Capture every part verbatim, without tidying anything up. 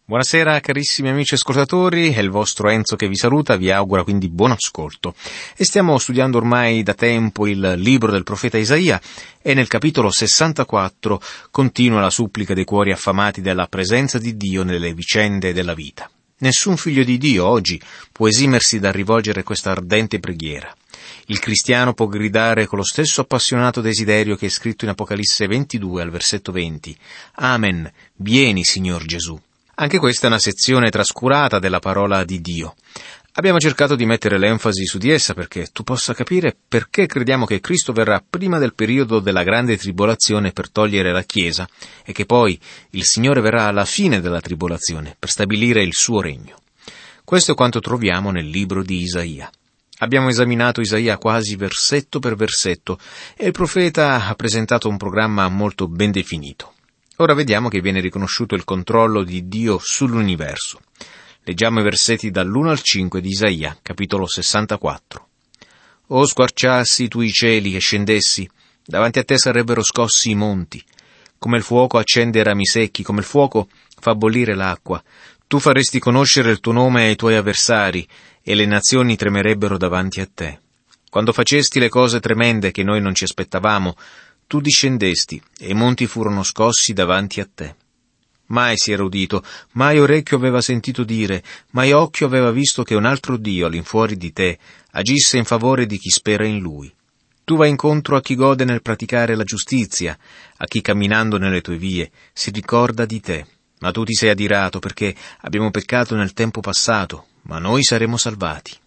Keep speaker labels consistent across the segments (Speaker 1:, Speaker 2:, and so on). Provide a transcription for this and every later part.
Speaker 1: Buonasera carissimi amici ascoltatori, è il vostro Enzo che vi saluta, vi augura quindi buon ascolto. E stiamo studiando ormai da tempo il libro del profeta Isaia e nel capitolo sessantaquattro continua la supplica dei cuori affamati della presenza di Dio nelle vicende della vita. Nessun figlio di Dio oggi può esimersi dal rivolgere questa ardente preghiera. Il cristiano può gridare con lo stesso appassionato desiderio che è scritto in Apocalisse ventidue al versetto venti: Amen, vieni Signor Gesù. Anche questa è una sezione trascurata della parola di Dio. Abbiamo cercato di mettere l'enfasi su di essa perché tu possa capire perché crediamo che Cristo verrà prima del periodo della grande tribolazione per togliere la Chiesa e che poi il Signore verrà alla fine della tribolazione per stabilire il suo regno. Questo è quanto troviamo nel libro di Isaia. Abbiamo esaminato Isaia quasi versetto per versetto e il profeta ha presentato un programma molto ben definito. Ora vediamo che viene riconosciuto il controllo di Dio sull'universo. Leggiamo i versetti dall'uno al cinque di Isaia, capitolo sessantaquattro. O squarciassi tu i cieli e scendessi, davanti a te sarebbero scossi i monti. Come il fuoco accende i rami secchi, come il fuoco fa bollire l'acqua. Tu faresti conoscere il tuo nome ai tuoi avversari, e le nazioni tremerebbero davanti a te. Quando facesti le cose tremende che noi non ci aspettavamo, tu discendesti, e i monti furono scossi davanti a te. Mai si era udito, mai orecchio aveva sentito dire, mai occhio aveva visto che un altro Dio all'infuori di te agisse in favore di chi spera in Lui. Tu vai incontro a chi gode nel praticare la giustizia, a chi camminando nelle tue vie si ricorda di te. Ma tu ti sei adirato perché abbiamo peccato nel tempo passato, ma noi saremo salvati.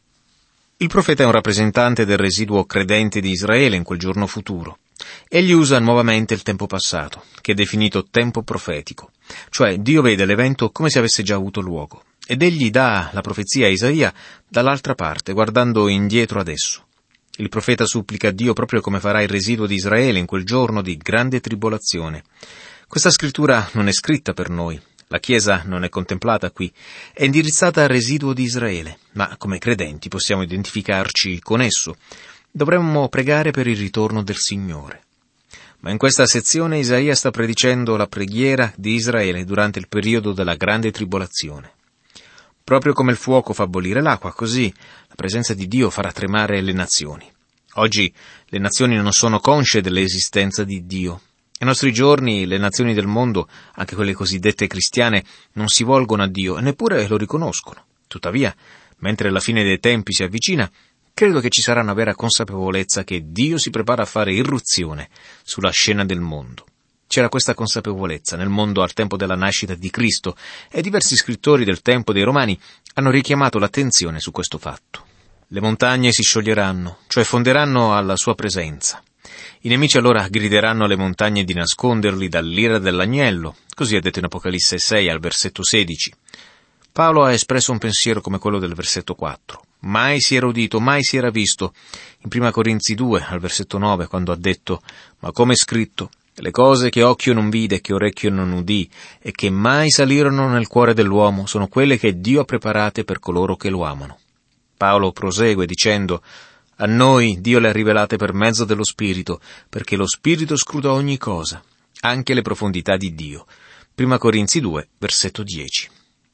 Speaker 1: Il profeta è un rappresentante del residuo credente di Israele in quel giorno futuro. Egli usa nuovamente il tempo passato, che è definito tempo profetico, cioè Dio vede l'evento come se avesse già avuto luogo, ed egli dà la profezia a Isaia dall'altra parte, guardando indietro ad esso. Il profeta supplica a Dio proprio come farà il residuo di Israele in quel giorno di grande tribolazione. Questa scrittura non è scritta per noi, la Chiesa non è contemplata qui, è indirizzata al residuo di Israele, ma come credenti possiamo identificarci con esso. Dovremmo pregare per il ritorno del Signore. Ma in questa sezione Isaia sta predicendo la preghiera di Israele durante il periodo della grande tribolazione. Proprio come il fuoco fa bollire l'acqua, così la presenza di Dio farà tremare le nazioni. Oggi le nazioni non sono consce dell'esistenza di Dio. Ai nostri giorni le nazioni del mondo, anche quelle cosiddette cristiane, non si volgono a Dio e neppure lo riconoscono. Tuttavia, mentre la fine dei tempi si avvicina, credo che ci sarà una vera consapevolezza che Dio si prepara a fare irruzione sulla scena del mondo. C'era questa consapevolezza nel mondo al tempo della nascita di Cristo e diversi scrittori del tempo dei Romani hanno richiamato l'attenzione su questo fatto. Le montagne si scioglieranno, cioè fonderanno alla sua presenza. I nemici allora grideranno alle montagne di nasconderli dall'ira dell'agnello, così è detto in Apocalisse sei al versetto sedici. Paolo ha espresso un pensiero come quello del versetto quattro. Mai si era udito, mai si era visto, in prima Corinzi due, al versetto nove, quando ha detto: ma come è scritto, le cose che occhio non vide, che orecchio non udì, e che mai salirono nel cuore dell'uomo, sono quelle che Dio ha preparate per coloro che lo amano. Paolo prosegue dicendo: a noi Dio le ha rivelate per mezzo dello Spirito, perché lo Spirito scruta ogni cosa, anche le profondità di Dio. prima Corinzi due, versetto dieci.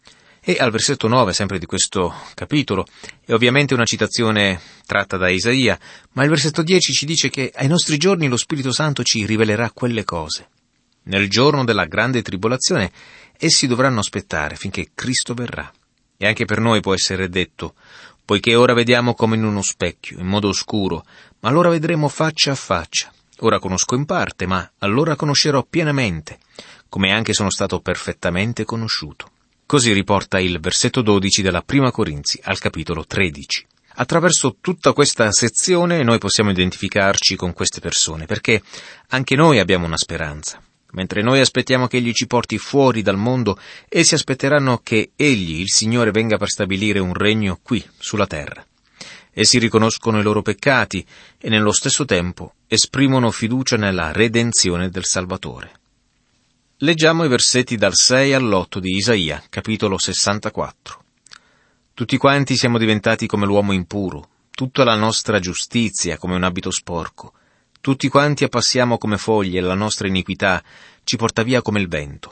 Speaker 1: E al versetto nove, sempre di questo capitolo, è ovviamente una citazione tratta da Isaia, ma il versetto dieci ci dice che ai nostri giorni lo Spirito Santo ci rivelerà quelle cose. Nel giorno della grande tribolazione essi dovranno aspettare finché Cristo verrà. E anche per noi può essere detto: poiché ora vediamo come in uno specchio, in modo oscuro, ma allora vedremo faccia a faccia. Ora conosco in parte, ma allora conoscerò pienamente, come anche sono stato perfettamente conosciuto. Così riporta il versetto dodici della prima Corinzi al capitolo tredici. Attraverso tutta questa sezione noi possiamo identificarci con queste persone, perché anche noi abbiamo una speranza. Mentre noi aspettiamo che Egli ci porti fuori dal mondo, essi aspetteranno che Egli, il Signore, venga per stabilire un regno qui, sulla terra. Essi riconoscono i loro peccati e nello stesso tempo esprimono fiducia nella redenzione del Salvatore. Leggiamo i versetti dal sei all'otto di Isaia, capitolo sessantaquattro. Tutti quanti siamo diventati come l'uomo impuro, tutta la nostra giustizia come un abito sporco. Tutti quanti appassiamo come foglie e la nostra iniquità ci porta via come il vento.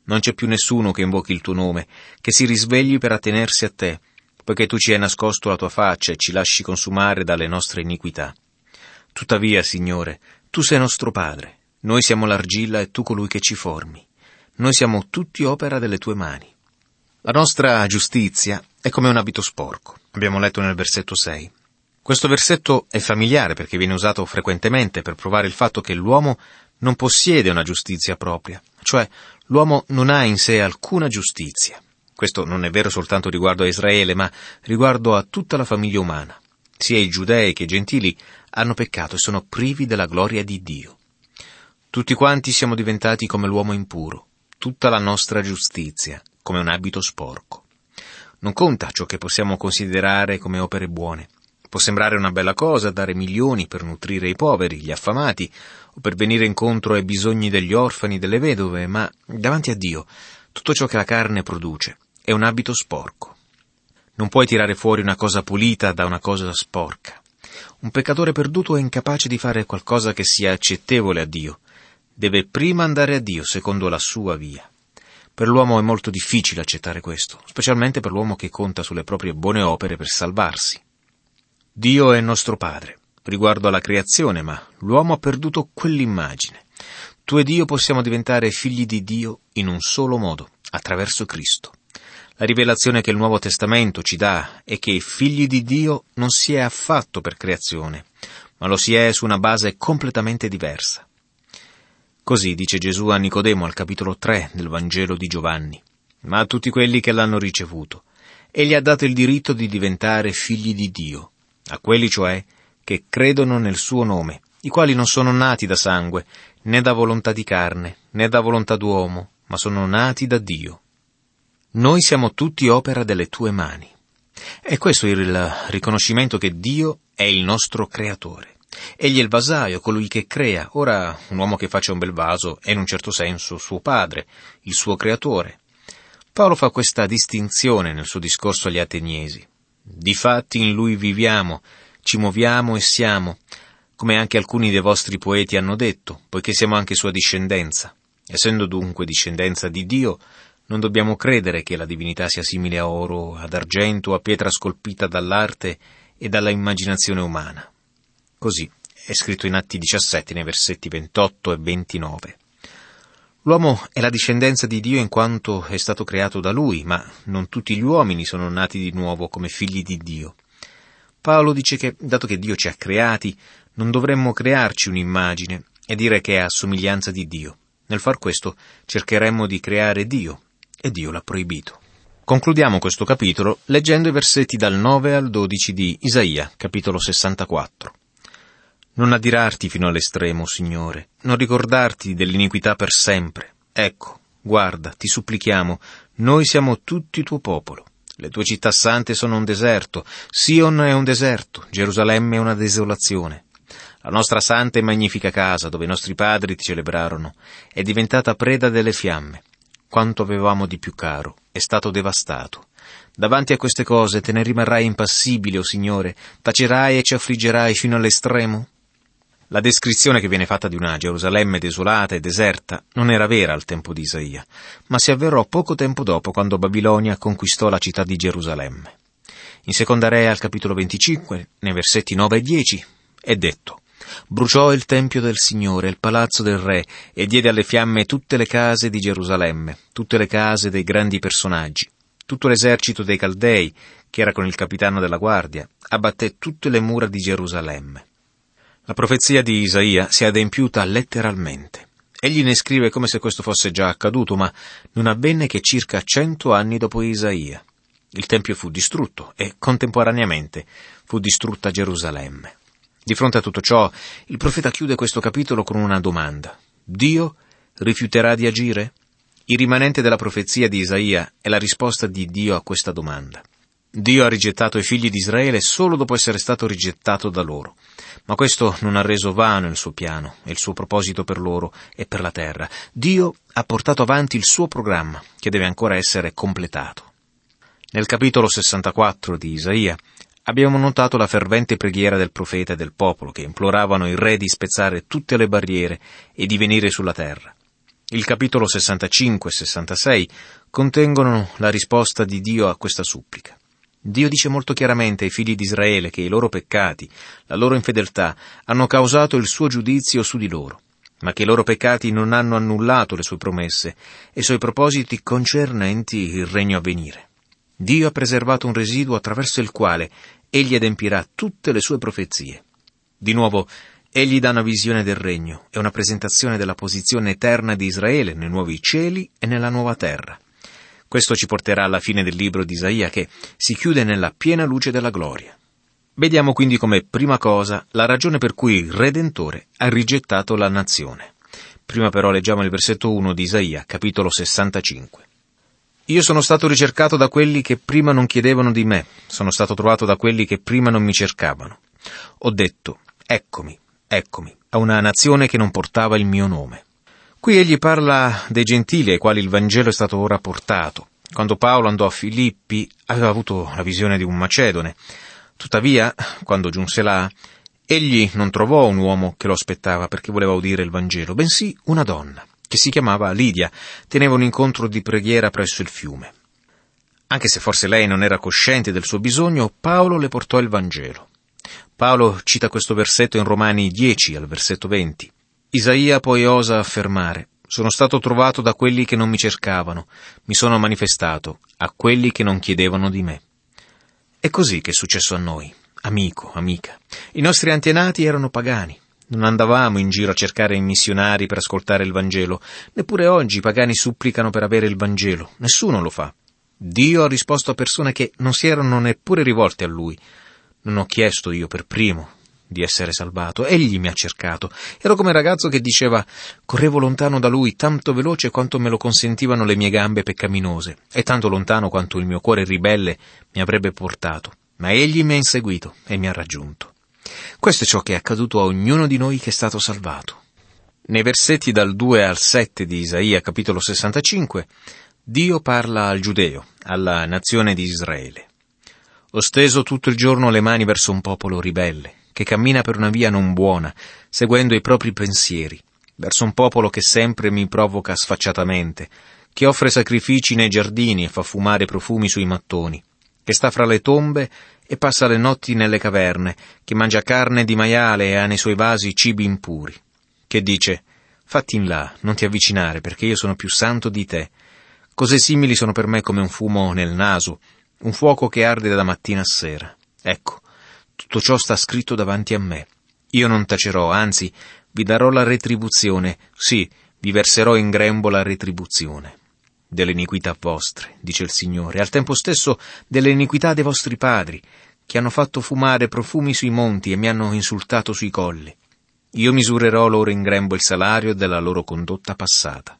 Speaker 1: Non c'è più nessuno che invochi il tuo nome, che si risvegli per attenersi a te, poiché tu ci hai nascosto la tua faccia e ci lasci consumare dalle nostre iniquità. Tuttavia, Signore, tu sei nostro Padre, noi siamo l'argilla e tu colui che ci formi. Noi siamo tutti opera delle tue mani. La nostra giustizia è come un abito sporco, abbiamo letto nel versetto sei. Questo versetto è familiare perché viene usato frequentemente per provare il fatto che l'uomo non possiede una giustizia propria, cioè l'uomo non ha in sé alcuna giustizia. Questo non è vero soltanto riguardo a Israele, ma riguardo a tutta la famiglia umana. Sia i giudei che i gentili hanno peccato e sono privi della gloria di Dio. Tutti quanti siamo diventati come l'uomo impuro, tutta la nostra giustizia come un abito sporco. Non conta ciò che possiamo considerare come opere buone. Può sembrare una bella cosa dare milioni per nutrire i poveri, gli affamati, o per venire incontro ai bisogni degli orfani, delle vedove, ma davanti a Dio tutto ciò che la carne produce è un abito sporco. Non puoi tirare fuori una cosa pulita da una cosa sporca. Un peccatore perduto è incapace di fare qualcosa che sia accettevole a Dio. Deve prima andare a Dio secondo la sua via. Per l'uomo è molto difficile accettare questo, specialmente per l'uomo che conta sulle proprie buone opere per salvarsi. Dio è nostro Padre, riguardo alla creazione, ma l'uomo ha perduto quell'immagine. Tu ed io possiamo diventare figli di Dio in un solo modo, attraverso Cristo. La rivelazione che il Nuovo Testamento ci dà è che figli di Dio non si è affatto per creazione, ma lo si è su una base completamente diversa. Così dice Gesù a Nicodemo al capitolo tre del Vangelo di Giovanni. Ma a tutti quelli che l'hanno ricevuto, egli ha dato il diritto di diventare figli di Dio, a quelli cioè che credono nel suo nome, i quali non sono nati da sangue, né da volontà di carne, né da volontà d'uomo, ma sono nati da Dio. Noi siamo tutti opera delle tue mani. E questo è il riconoscimento che Dio è il nostro creatore. Egli è il vasaio, colui che crea. Ora, un uomo che faccia un bel vaso è in un certo senso suo padre, il suo creatore. Paolo fa questa distinzione nel suo discorso agli Ateniesi. Difatti in lui viviamo, ci muoviamo e siamo, come anche alcuni dei vostri poeti hanno detto, poiché siamo anche sua discendenza. Essendo dunque discendenza di Dio, non dobbiamo credere che la divinità sia simile a oro, ad argento, a pietra scolpita dall'arte e dalla immaginazione umana. Così è scritto in Atti diciassette, nei versetti ventotto e ventinove. L'uomo è la discendenza di Dio in quanto è stato creato da Lui, ma non tutti gli uomini sono nati di nuovo come figli di Dio. Paolo dice che, dato che Dio ci ha creati, non dovremmo crearci un'immagine e dire che è a somiglianza di Dio. Nel far questo cercheremmo di creare Dio, e Dio l'ha proibito. Concludiamo questo capitolo leggendo i versetti dal nove al dodici di Isaia, capitolo sessantaquattro. Non adirarti fino all'estremo, Signore, non ricordarti dell'iniquità per sempre. Ecco, guarda, ti supplichiamo, noi siamo tutti tuo popolo. Le tue città sante sono un deserto, Sion è un deserto, Gerusalemme è una desolazione. La nostra santa e magnifica casa, dove i nostri padri ti celebrarono, è diventata preda delle fiamme. Quanto avevamo di più caro è stato devastato. Davanti a queste cose te ne rimarrai impassibile, o Signore, tacerai e ci affliggerai fino all'estremo? La descrizione che viene fatta di una Gerusalemme desolata e deserta non era vera al tempo di Isaia, ma si avverò poco tempo dopo, quando Babilonia conquistò la città di Gerusalemme. In Seconda Re, al capitolo venticinque, nei versetti nove e dieci, è detto: «Bruciò il tempio del Signore, il palazzo del re, e diede alle fiamme tutte le case di Gerusalemme, tutte le case dei grandi personaggi. Tutto l'esercito dei Caldei, che era con il capitano della guardia, abbatté tutte le mura di Gerusalemme». La profezia di Isaia si è adempiuta letteralmente. Egli ne scrive come se questo fosse già accaduto, ma non avvenne che circa cento anni dopo Isaia. Il Tempio fu distrutto e, contemporaneamente, fu distrutta Gerusalemme. Di fronte a tutto ciò, il profeta chiude questo capitolo con una domanda. Dio rifiuterà di agire? Il rimanente della profezia di Isaia è la risposta di Dio a questa domanda. Dio ha rigettato i figli di Israele solo dopo essere stato rigettato da loro. Ma questo non ha reso vano il suo piano e il suo proposito per loro e per la terra. Dio ha portato avanti il suo programma, che deve ancora essere completato. Nel capitolo sessantaquattro di Isaia abbiamo notato la fervente preghiera del profeta e del popolo, che imploravano il re di spezzare tutte le barriere e di venire sulla terra. Il capitolo sessantacinque e sessantasei contengono la risposta di Dio a questa supplica. Dio dice molto chiaramente ai figli di Israele che i loro peccati, la loro infedeltà, hanno causato il suo giudizio su di loro, ma che i loro peccati non hanno annullato le sue promesse e i suoi propositi concernenti il regno a venire. Dio ha preservato un residuo attraverso il quale egli adempirà tutte le sue profezie. Di nuovo, egli dà una visione del regno e una presentazione della posizione eterna di Israele nei nuovi cieli e nella nuova terra. Questo ci porterà alla fine del libro di Isaia, che si chiude nella piena luce della gloria. Vediamo quindi come prima cosa la ragione per cui il Redentore ha rigettato la nazione. Prima però leggiamo il versetto uno di Isaia, capitolo sessantacinque. Io sono stato ricercato da quelli che prima non chiedevano di me, sono stato trovato da quelli che prima non mi cercavano. Ho detto, eccomi, eccomi, a una nazione che non portava il mio nome. Qui egli parla dei gentili ai quali il Vangelo è stato ora portato. Quando Paolo andò a Filippi aveva avuto la visione di un macedone. Tuttavia, quando giunse là, egli non trovò un uomo che lo aspettava perché voleva udire il Vangelo, bensì una donna, che si chiamava Lidia, teneva un incontro di preghiera presso il fiume. Anche se forse lei non era cosciente del suo bisogno, Paolo le portò il Vangelo. Paolo cita questo versetto in Romani dieci, al versetto venti. Isaia poi osa affermare, sono stato trovato da quelli che non mi cercavano, mi sono manifestato a quelli che non chiedevano di me. È così che è successo a noi, amico, amica. I nostri antenati erano pagani. Non andavamo in giro a cercare i missionari per ascoltare il Vangelo. Neppure oggi i pagani supplicano per avere il Vangelo. Nessuno lo fa. Dio ha risposto a persone che non si erano neppure rivolte a Lui. Non ho chiesto io per primo di essere salvato. Egli mi ha cercato. Ero come il ragazzo che diceva, correvo lontano da Lui, tanto veloce quanto me lo consentivano le mie gambe peccaminose, e tanto lontano quanto il mio cuore ribelle mi avrebbe portato. Ma Egli mi ha inseguito e mi ha raggiunto. Questo è ciò che è accaduto a ognuno di noi che è stato salvato. Nei versetti dal due al sette di Isaia, capitolo sessantacinque, Dio parla al giudeo, alla nazione di Israele. Ho steso tutto il giorno le mani verso un popolo ribelle, che cammina per una via non buona, seguendo i propri pensieri, verso un popolo che sempre mi provoca sfacciatamente, che offre sacrifici nei giardini e fa fumare profumi sui mattoni, che sta fra le tombe e passa le notti nelle caverne, che mangia carne di maiale e ha nei suoi vasi cibi impuri, che dice, fatti in là, non ti avvicinare, perché io sono più santo di te. Cose simili sono per me come un fumo nel naso, un fuoco che arde da mattina a sera. Ecco, tutto ciò sta scritto davanti a me. Io non tacerò, anzi, vi darò la retribuzione, sì, vi verserò in grembo la retribuzione delle iniquità vostre, dice il Signore, e al tempo stesso delle iniquità dei vostri padri, che hanno fatto fumare profumi sui monti e mi hanno insultato sui colli. Io misurerò loro in grembo il salario della loro condotta passata.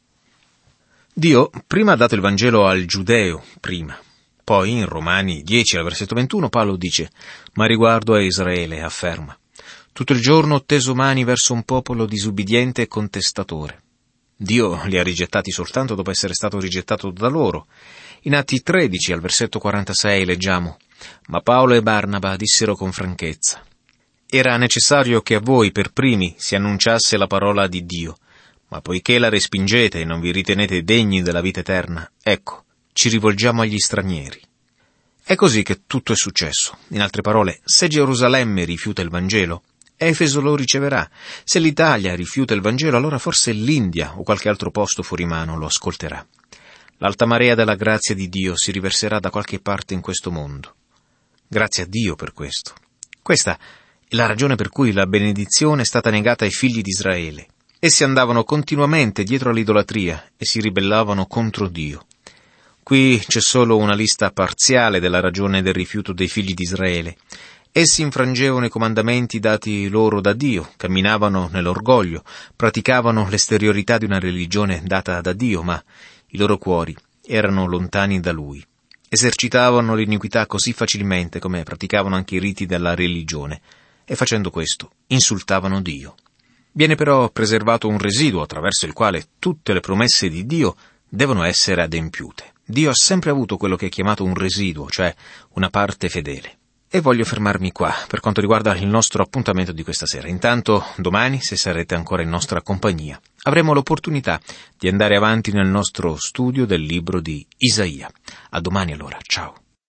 Speaker 1: Dio prima ha dato il Vangelo al giudeo, prima. Poi, in Romani dieci, al versetto ventuno, Paolo dice, ma riguardo a Israele, afferma, tutto il giorno ho teso mani verso un popolo disubbidiente e contestatore. Dio li ha rigettati soltanto dopo essere stato rigettato da loro. In Atti tredici, al versetto quarantasei, leggiamo, ma Paolo e Barnaba dissero con franchezza, era necessario che a voi per primi si annunciasse la parola di Dio, ma poiché la respingete e non vi ritenete degni della vita eterna, ecco, ci rivolgiamo agli stranieri. È così che tutto è successo. In altre parole, se Gerusalemme rifiuta il Vangelo, Efeso lo riceverà. Se l'Italia rifiuta il Vangelo, allora forse l'India o qualche altro posto fuori mano lo ascolterà. L'alta marea della grazia di Dio si riverserà da qualche parte in questo mondo. Grazie a Dio per questo. Questa è la ragione per cui la benedizione è stata negata ai figli di Israele. Essi andavano continuamente dietro all'idolatria e si ribellavano contro Dio. Qui c'è solo una lista parziale della ragione del rifiuto dei figli di Israele. Essi infrangevano i comandamenti dati loro da Dio, camminavano nell'orgoglio, praticavano l'esteriorità di una religione data da Dio, ma i loro cuori erano lontani da Lui. Esercitavano l'iniquità così facilmente come praticavano anche i riti della religione, e facendo questo insultavano Dio. Viene però preservato un residuo attraverso il quale tutte le promesse di Dio devono essere adempiute. Dio ha sempre avuto quello che è chiamato un residuo, cioè una parte fedele. E voglio fermarmi qua per quanto riguarda il nostro appuntamento di questa sera. Intanto, domani, se sarete ancora in nostra compagnia, avremo l'opportunità di andare avanti nel nostro studio del libro di Isaia. A domani allora, ciao.